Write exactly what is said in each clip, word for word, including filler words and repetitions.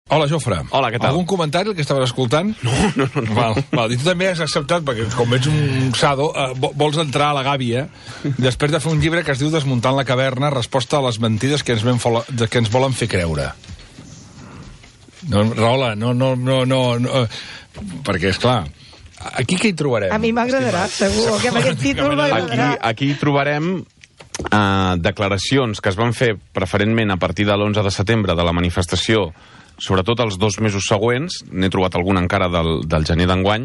Hola, Jofre. Hola, què tal? Algun comentari el que estaves escoltant? No, no, no. no. Val, val. I tu també has acceptat, perquè com ets un sado, eh, vols entrar a la gàbia després de fer un llibre que es diu Desmuntant la caverna, resposta a les mentides que ens, ben fo que ens volen fer creure. No, Rahola, no, no, no, no, no perquè, esclar, aquí què hi trobarem? A mi m'agradarà, segur, que amb aquest títol m'agradarà. Aquí, aquí trobarem uh, declaracions que es van fer preferentment a partir de l'onze de setembre de la manifestació, sobretot els dos mesos següents, n'he trobat algun encara del, del gener d'enguany,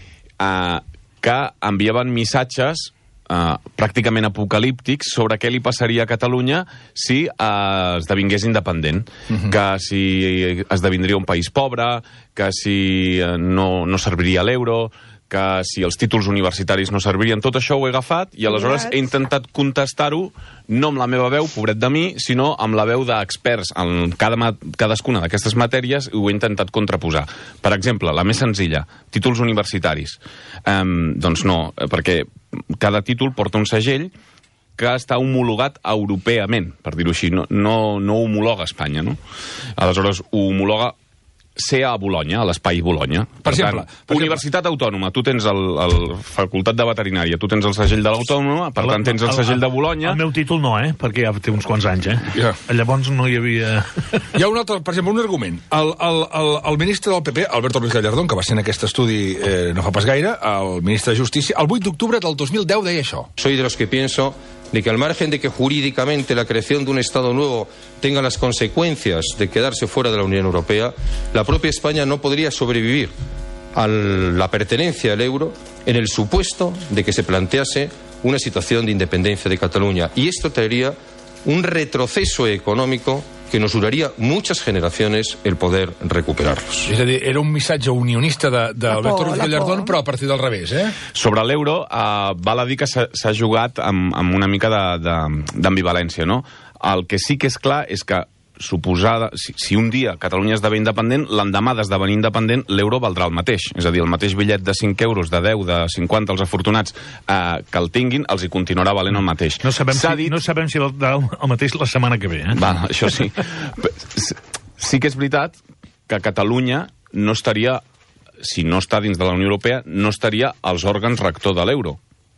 eh, que enviaven missatges eh, pràcticament apocalíptics sobre què li passaria a Catalunya si eh, esdevingués independent. Uh-huh. Que si esdevindria un país pobre, que si eh, no, no serviria l'euro, que si els títols universitaris no servirien. Tot això ho he agafat i aleshores he intentat contestar-ho no amb la meva veu, pobret de mi, sinó amb la veu d'experts en cada, cadascuna d'aquestes matèries, i ho he intentat contraposar. Per exemple, la més senzilla, títols universitaris. Um, doncs no, perquè cada títol porta un segell que està homologat europeament, per dir-ho així. No, no, no homologa Espanya, no? Aleshores, ho homologa ser a Bologna, a l'espai Bologna. Per, per exemple, tant, per Universitat exemple. Autònoma, tu tens el, el Facultat de Veterinària, tu tens el segell de l'Autònoma, per tant tens el segell de Bologna. El meu títol no, eh? Perquè ja té uns quants anys, eh? Yeah. Llavors no hi havia... Hi ha un altre, per exemple, un argument. El, el, el, el ministre del P P, Alberto Ruiz Gallardón, que va ser en aquest estudi eh, no fa pas gaire, el ministre de Justícia, el vuit d'octubre del dos mil deu deia això. Soy de los que pienso de que al margen de que jurídicamente la creación de un Estado nuevo tenga las consecuencias de quedarse fuera de la Unión Europea, la propia España no podría sobrevivir a la pertenencia al euro en el supuesto de que se plantease una situación de independencia de Cataluña. Y esto traería un retroceso económico que nos duraría muchas generaciones el poder recuperarlos. És a dir, era un missatge unionista d'Alberto Ruiz Gallardón, però a partir del revés, eh? Sobre l'euro, eh, val a dir que s'ha jugat amb, amb una mica d'ambivalència, no? El que sí que és clar és que suposada, si, si un dia Catalunya esdevé independent, l'endemà d'esdevenir independent l'euro valdrà el mateix. És a dir, el mateix bitllet de cinc euros, de deu, de cinquanta, els afortunats eh, que el tinguin, els hi continuarà valent el mateix. No sabem, si, dit... no sabem si valdrà el mateix la setmana que ve, eh? Va, això sí. Sí que és veritat que Catalunya no estaria, si no està dins de la Unió Europea, no estaria als òrgans rector de l'euro,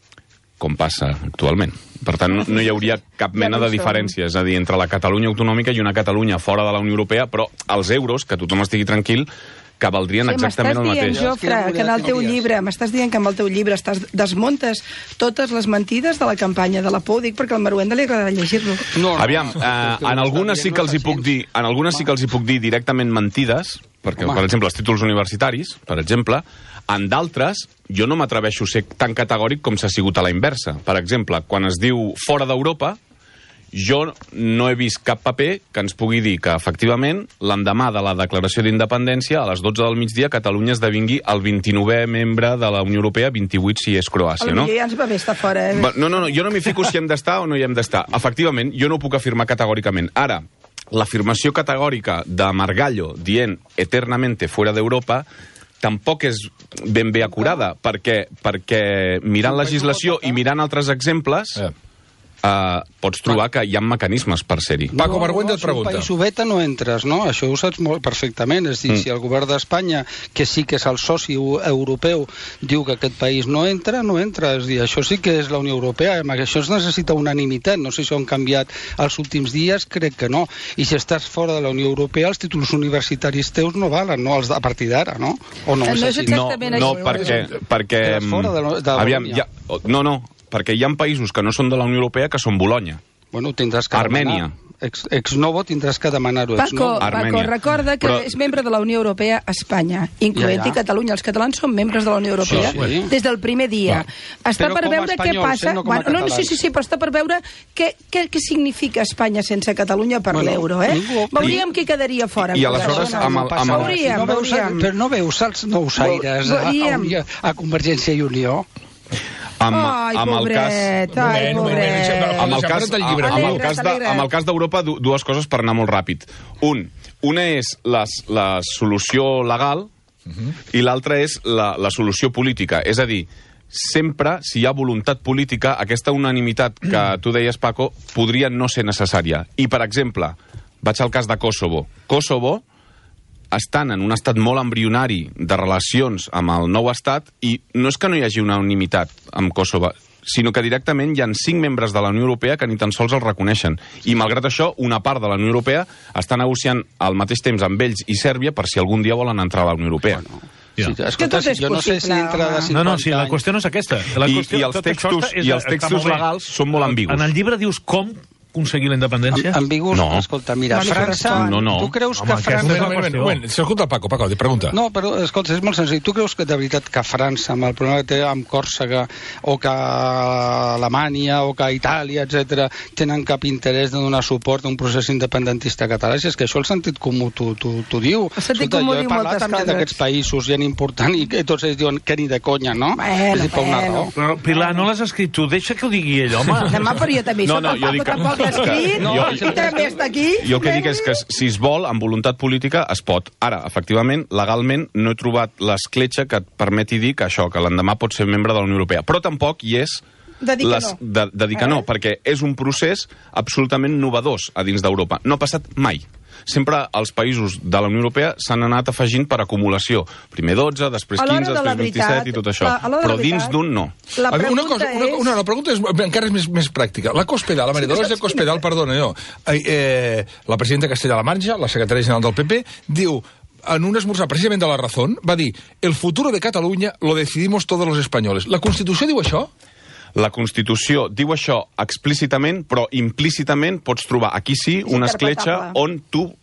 com passa actualment. Per tant, no, no hi hauria cap mena de diferència, és a dir, entre la Catalunya autonòmica i una Catalunya fora de la Unió Europea, però els euros, que tothom estigui tranquil, que valdrien sí, exactament el mateix. M'estàs dient, Jofre, que en el teu llibre, m'estàs dient que amb el teu llibre estàs, desmuntes totes les mentides de la campanya de la Por, dic perquè al Maruenda li agradarà llegir-lo. No, no, Aviam, eh, en algunes sí que els hi puc dir, en algunes sí que els hi puc dir directament mentides, perquè, Home. per exemple, els títols universitaris, per exemple, en d'altres, jo no m'atreveixo a ser tan categòric com s'ha sigut a la inversa. Per exemple, quan es diu fora d'Europa, jo no he vist cap paper que ens pugui dir que, efectivament, l'endemà de la declaració d'independència, a les dotze del migdia, Catalunya esdevingui el vint-i-novè membre de la Unió Europea, vint-i-vuit si és Croàcia, no? Ja ens va bé estar fora, eh? No, no, no, jo no m'hi fico si hem d'estar o no hi hem d'estar. Efectivament, jo no ho puc afirmar categòricament. Ara, l'afirmació categòrica de Margallo dient eternamente fuera d'Europa tampoc és ben bé acurada, perquè, perquè mirant legislació i mirant altres exemples... Eh. Uh, pots trobar que hi ha mecanismes per ser-hi. Paco Marguenda et pregunta. Si un país ho veta no entres, no? Això ho saps molt perfectament. És dir, mm. si el govern d'Espanya, que sí que és el soci europeu, diu que aquest país no entra, no entra. És dir, això sí que és la Unió Europea. Això es necessita unanimitat. No sé si ho han canviat els últims dies, crec que no. I si estàs fora de la Unió Europea, els títols universitaris teus no valen, no? Els de, a partir d'ara, no? O no, no és exactament no, això. No, perquè... perquè fora de, de aviam, ja, no, no, perquè hi ha països que no són de la Unió Europea que són Bologna. Bueno, tindràs que Armènia. demanar. Ex, ex novo tindràs que demanar-ho. Paco, Paco, recorda que Però... és membre de la Unió Europea Espanya, incloent-hi ja, ja. Catalunya. Els catalans són membres de la Unió Europea sí, sí. des del primer dia. Va. Està però per veure què passa... No, bueno, no, sí, sí, sí, però està per veure què, què, què significa Espanya sense Catalunya per bueno, l'euro, eh? Ningú... Veuríem qui quedaria fora. I, i aleshores... Amb el, amb el... Veuríem, no veus, veuríem. Però no veus els nous aires a, a, a Convergència i Unió? Amb, ai, amb el cas, ai, pobret. Amb el cas, amb el cas, de, amb el cas d'Europa, dues coses per anar molt ràpid. Un, una és la, la solució legal uh-huh. i l'altra és la, la solució política. És a dir, sempre, si hi ha voluntat política, aquesta unanimitat que tu deies, Paco, podria no ser necessària. I, per exemple, vaig al cas de Kosovo. Kosovo estan en un estat molt embrionari de relacions amb el nou estat, i no és que no hi hagi unanimitat amb Kosovo, sinó que directament hi ha cinc membres de la Unió Europea que ni tan sols el reconeixen. I, malgrat això, una part de la Unió Europea està negociant al mateix temps amb ells i Sèrbia per si algun dia volen entrar a la Unió Europea. Bueno. Ja. Sí, escolta, que tot és jo no sé si possible, entra de home. cinquanta No, no, sí, la qüestió no és aquesta. La I, qüestió, i els tot això textos, està- és- i els està textos molt bé. legals són molt ambigus. En el llibre dius com aconseguir la independència? Ambigus, No. escolta, mira, No li França... correspon. No, no. Tu creus Home, que aquesta França... és la Un moment, un moment, un moment. S'escolta el Paco, Paco, pregunta. No, però, escolta, és molt senzill. Tu creus que de veritat que França, amb el problema que té amb Còrsega, o que Alemanya, o que Itàlia, etcètera, tenen cap interès de donar suport a un procés independentista català? Si és que això el sentit comú t'ho diu. El sentit Escolta, comú jo he diu parlat moltes també coses. d'aquests països gent important i que tots ells diuen que ni de conya, no? Bueno, és dir, per una bueno. raó. Però, Pilar, no l'has escrit tu. Deixa que ho digui ell, home. Demà, però jo també No, soc no, el jo Paco, dic que- tampoc l'he escrit, No, i també està aquí. Jo el que dic és que si es vol, amb voluntat política, es pot. Ara, efectivament, legalment, no he trobat l'escletxa que et permeti dir que això, que l'endemà pot ser membre de la Unió Europea. Però tampoc hi és De dir que no. de, de dir que no, Eh? perquè és un procés absolutament novedós a dins d'Europa. No ha passat mai. Sempre els països de la Unió Europea s'han anat afegint per acumulació. Primer dotze, després A l'hora quinze, de la després vint-i-set veritat, i tot això. a l'hora de la Però dins veritat, d'un no. La A veure, pregunta una cosa, una, és... una, la pregunta és, encara és més, més pràctica. La Cospedal, la Maria Dolors de Cospedal, perdona, jo, eh, eh, la presidenta Castellà-La Manxa, la secretària general del P P, diu, en un esmorzar precisament de La Razón, va dir, el futuro de Catalunya lo decidimos todos los españoles. La Constitució diu això? La Constitució diu això explícitament, però implícitament pots trobar aquí sí És una escletxa interpretable. on tu...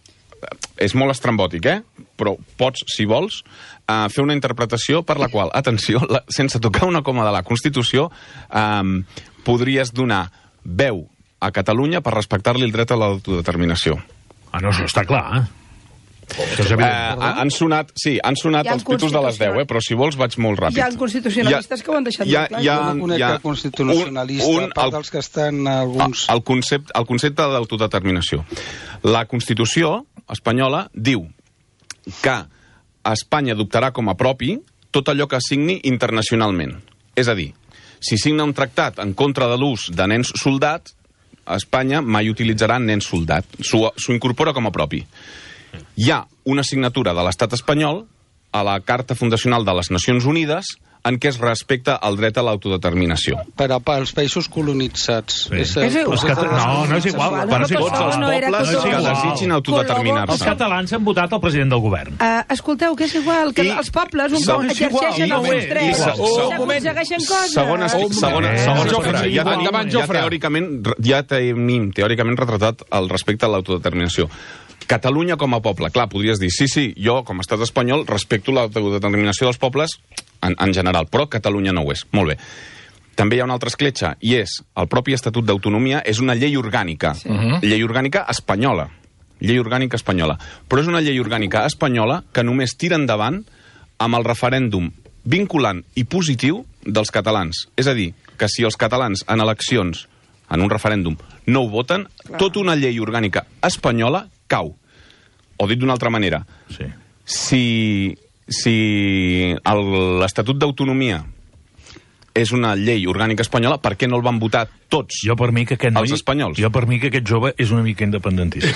És molt estrambòtic, eh? Però pots, si vols, uh, fer una interpretació per la qual, atenció, la, sense tocar una coma de la Constitució, um, podries donar veu a Catalunya per respectar-li el dret a l'autodeterminació. Ah, no, això està clar, eh? Això és Uh, evident. han sonat, sí, han sonat Hi ha els pitos de les deu, eh? Però si vols vaig molt ràpid. Hi ha constitucionalistes que ho han deixat molt clar. Jo no conec cap constitucionalista, un- un- a part el- dels que estan alguns... El concepte, el concepte d'autodeterminació. La Constitució espanyola diu que Espanya adoptarà com a propi tot allò que signi internacionalment. És a dir, si signa un tractat en contra de l'ús de nens soldat, Espanya mai utilitzarà nens soldat. S'ho s'ho incorpora com a propi. Hi ha una signatura de l'estat espanyol a la Carta Fundacional de les Nacions Unides en què es respecta el dret a l'autodeterminació. Per als països colonitzats. Sí. És, És igual. procés de No, no és igual. Igual, Per no, tots però els això no era pobles Kosovo. que desitgin autodeterminar-se. Els catalans han votat el president del govern. Uh, escolteu, que és igual, que I- els pobles un Segons- cop exerceixen igual, alguns i- drets, i- i un moment. s'aconsegueixen coses. Segona, segona, Eh, segona, Jofre, ja, ja, tenim, endavant, ja Jofre. teòricament, ja tenim teòricament retratat el respecte a l'autodeterminació. Catalunya com a poble, clar, podries dir, sí, sí, jo com a estat espanyol respecto l'autodeterminació dels pobles en, en general, però Catalunya no ho és. Molt bé. També hi ha una altra escletxa, i és el propi Estatut d'Autonomia, és una llei orgànica, sí. llei orgànica espanyola, llei orgànica espanyola, però és una llei orgànica espanyola que només tira endavant amb el referèndum vinculant i positiu dels catalans. És a dir, que si els catalans en eleccions, en un referèndum, no ho voten, Clar. tota una llei orgànica espanyola cau. O dit d'una altra manera, Sí. si, si el- l'Estatut d'Autonomia és una llei orgànica espanyola, per què no el van votar tots? Jo per mi que aquest Els noi- espanyols. Jo per mi que aquest jove és una mica independentista.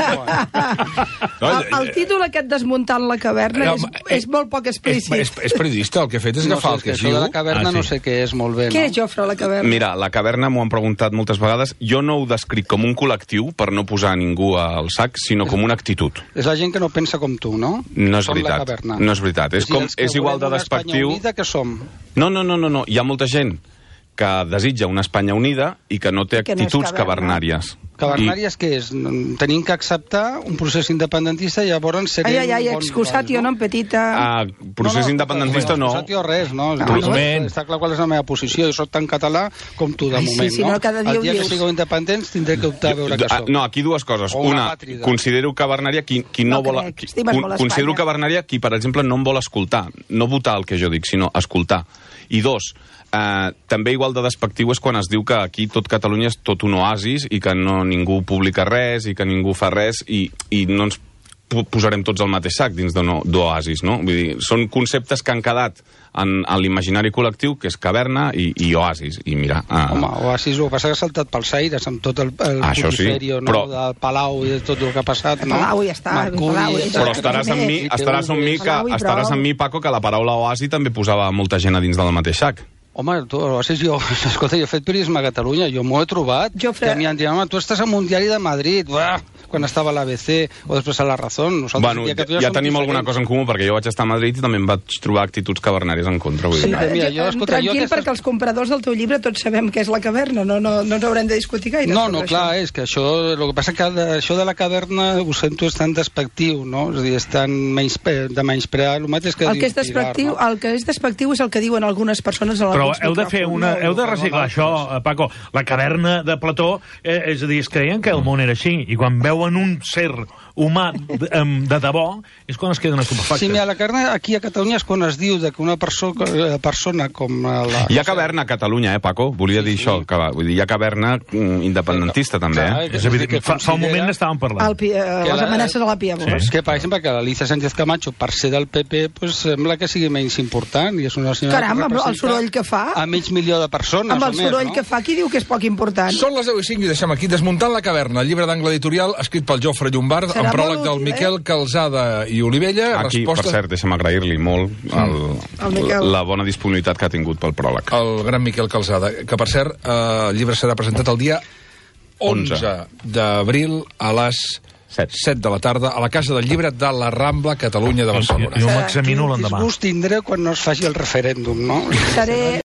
El, el títol aquest desmuntant la caverna No, és, eh, és molt poc És, explícit. és, és periodista, el que ha fet és No agafar sé, el és que que es això diu... de la caverna Ah, sí. no sé què és molt bé, no? Què és Jofre, la caverna? Mira, la caverna m'ho han preguntat moltes vegades. Jo no ho descric com un col·lectiu, per no posar ningú al sac, sinó com una actitud. És la gent que no pensa com tu, no? No és Som la veritat. caverna. No és veritat. És, dir, com, els que és igual de volem una Espanya despectiu... unida que som. No, no, no, no, no. Hi ha molta gent que desitja una Espanya unida i que no té I que no és actituds caverna. cavernàries. Cavernàries què és? Tenim que acceptar un procés independentista i llavors serem... Ai, ai, ai, bon excusatio, rotllo, no, en petita... Ah, procés independentista no. Excusatio res, no? No, no, no. no està clar qual és la meva posició. Jo soc tan català com tu, de Ai, sí, moment, sí, no, cada dia El ho dia que dius. sigueu independents tindré que optar a veure què Ah, soc. no, aquí dues coses. O una Una, pàtrida. considero cavernària qui, qui no, No vol... crec, Qui, estimes molt Espanya. considero cavernària qui, per exemple, no em vol escoltar. No votar el que jo dic, sinó escoltar. I dos, eh, també igual de despectiu és quan es diu que aquí tot Catalunya és tot un oasis i que no ningú publica res i que ningú fa res i, i no ens posarem tots al mateix sac dins d'Oasis, no? Vull dir, són conceptes que han quedat en, en l'imaginari col·lectiu, que és caverna i, i oasis. I mira... Uh... Home, Oasis, el que passa que ha saltat pels aires amb tot el, el sí, putiferio, no? però... del Palau i de tot el que ha passat, no? Palau ja està. Mercuri, Palau, ja però estaràs amb mi, estaràs amb mi, que, estaràs amb mi, Paco, que la paraula oasi també posava molta gent a dins del mateix sac. Home, tu, Oasis, jo, escolta, jo he fet periodisme a Catalunya, jo m'ho he trobat, Jofre... que m'hi han dit, home, tu estàs en un diari de Madrid, uah, quan estava a l'A B C, o després a La Razón. Bueno, ja, ja tenim alguna cosa en comú, perquè jo vaig estar a Madrid i també em vaig trobar actituds cavernàries en contra. Vull dir. Sí, mira, jo, escolta, Tranquil, jo aquesta... perquè els compradors del teu llibre tots sabem què és la caverna, no, no, no ens haurem de discutir gaire. No, no, això. clar, és que això, el que passa que de, això de la caverna ho sento és tan despectiu, no? És a dir, és tan menyspe, de menysprear el mateix que el que és dius despectiu, Pilar, no? el que és despectiu és el que diuen algunes persones a Però alguns heu de fer micròfons. una, heu de reciclar això, eh, Paco. La caverna de Plató, eh, és a dir, es creien que el món era així, i quan veuen un ser humà de, de debò, és quan es queden estupefactes. Sí, mira, la caverna aquí a Catalunya és quan es diu de que una perso persona com la... Hi ha caverna a Catalunya, eh, Paco? Volia dir sí, això, que, vull dir, hi ha caverna independentista, també, eh? És evident, fa, fa un moment n'estàvem parlant. El, eh, les la, amenaces a la Pia Bosch. Sí. Que, per exemple, que l'Alicia Sánchez Camacho, per ser del P P, pues, sembla que sigui menys important, i és una senyora Caram, amb el soroll que fa... a mig milió de persones, Amb el soroll més, no? que fa, qui diu que és poc important? Són les deu i cinc i deixem aquí Desmuntant la caverna, el llibre d'angle editorial escrit pel Jofre Llombard, Serà amb pròleg molt del útil, Miquel Calzada i Olivella. Aquí, respostes... per cert, deixa'm agrair-li molt el, El Miquel. la bona disponibilitat que ha tingut pel pròleg. El gran Miquel Calzada, que per cert, eh, el llibre serà presentat el dia onze d'abril a les set de la tarda a la Casa del Llibre de la Rambla, Catalunya de Barcelona. Jo m'examino l'endemà. Disgust tindré quan no es faci el referèndum, no? Seré...